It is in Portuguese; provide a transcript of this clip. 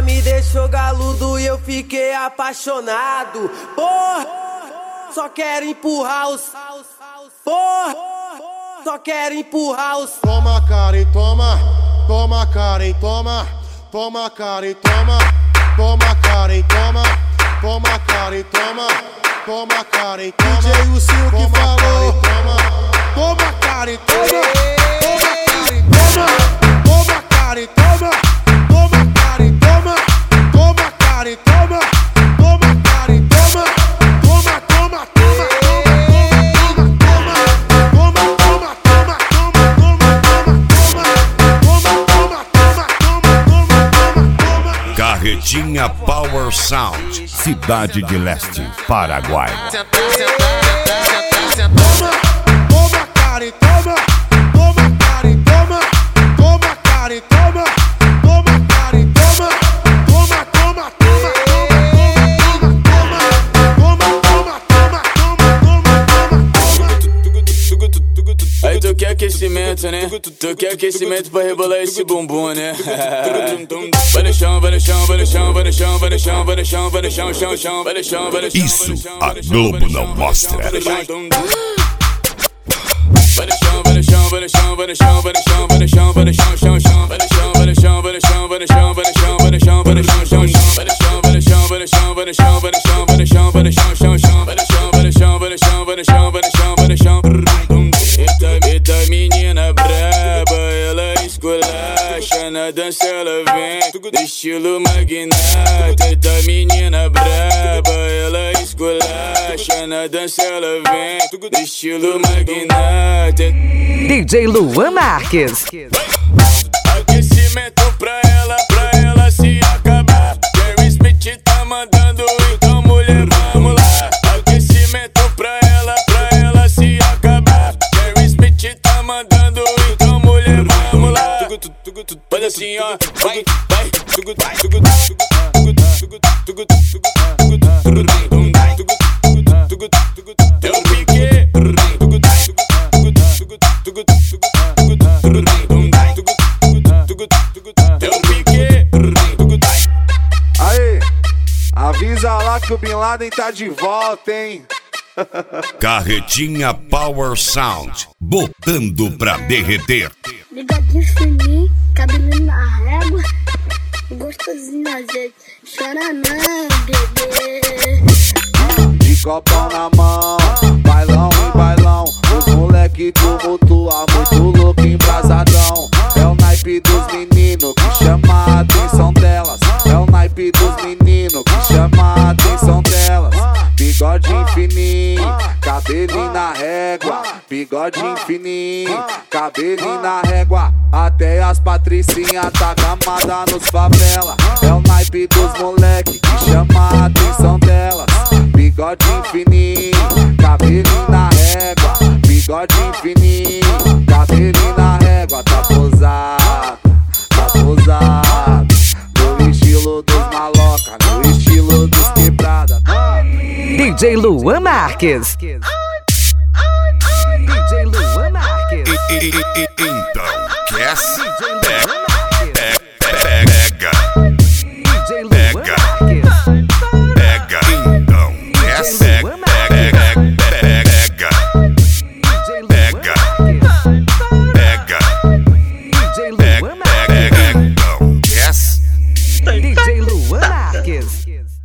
me deixou galudo e eu fiquei apaixonado. Porra, só quero empurrar os. Porra, só quero empurrar os. Toma Karen, toma, toma Karen, toma, toma Karen, toma, toma Karen, toma, toma Karen, toma, toma Karen, toma. DJ Lucinho que falou, toma Karen, toma, toma Karen, toma, toma Karen, toma, toma Karen, toma, toma Karen, toma, toma Karen, toma, toma, toma, toma. Carretinha Power Sound, Cidade de Leste, Paraguai. Toma Karen, toma, toma Karen, toma, toma Karen, toma, toma Karen, toma, toma, toma, Aí tu quer aquecimento, né? Tu quer aquecimento pra rebolar esse bumbum, né? Vai no chão, vai no chão, vai no chão, vai no chão, vai no chão, vai no chão, vai no chão, chão, chão, vai no chão, vai no chão. Isso a Globo não mostra. Vai no chão, vai no chão, vai no chão, vai no chão, vai no chão, vai no chão, vai no chão, chão, chão. Vai no chão, vai no chão, vai no chão, vai no chão, vai no chão, vai no chão, vai no chão, chão, chão. Vai no chão, vai no chão, vai no chão, vai no chão, vai no chão, vai no chão, vai no chão, chão, chão. Vai no chão, vai no chão, vai no chão, vai no chão, vai no chão, vai no chão. Eita menina braba, ela esculacha, na dança ela vem do estilo magnata. Eita menina braba, ela esculacha, na dança ela vem do estilo magnata. DJ Luan Marques. Aquecimento pra ela se acabar. Jerry Smith tá mandando, então mulher vamos lá. Aquecimento pra ela se acabar. Jerry Smith tá mandando, então mulher vamos lá. Faz assim ó, vai, vai. Deu um pique. Aí, avisa lá que o Bin Laden tá de volta, hein? Carretinha Power Sound, botando pra derreter. Bigodinho fininho, cabelinho na régua, gostosinho na gente, chora não, bebê. De copão na mão, bailão e bailão, os moleque tumultua, muito louco, embrasadão. É o naipe dos meninos que chama a atenção delas. É o naipe dos meninos que chama a atenção delas. Bigodinho fininho, cabelinho na régua. Bigodinho fininho, cabelinho na régua. Até as patricinhas tá gamada nos favela. É o naipe dos moleque que chama a atenção delas. Bigodinho fininho, cabelinho na régua. Bigodinho fininho, cabelinho na régua. Tá posado, tá posado. No estilo dos maloca, no estilo dos quebrada. DJ Luan Marques. DJ Luan Marques. Então, quer? Pega. DJ Luan Marques. Pega. Então, quer? Pega. DJ Luan Marques. Pega. DJ Luan Marques. Então, quer? DJ